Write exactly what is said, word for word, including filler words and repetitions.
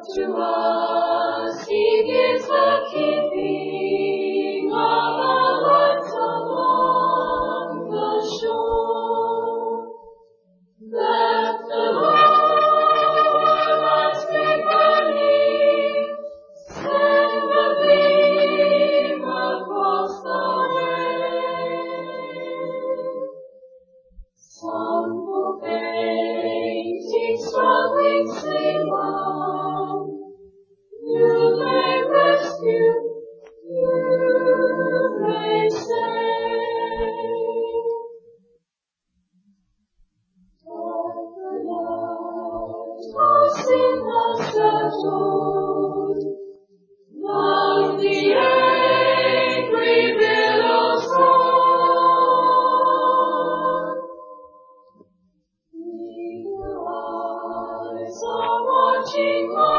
To us He gives the keeping of our lives along the shore. Let the Lord us beneath send a gleam across the way. Some who fainting, struggling, sing on. You may rescue, you may save. Let the light our sin has settled, not the angry billows roll. Eagle eyes are watching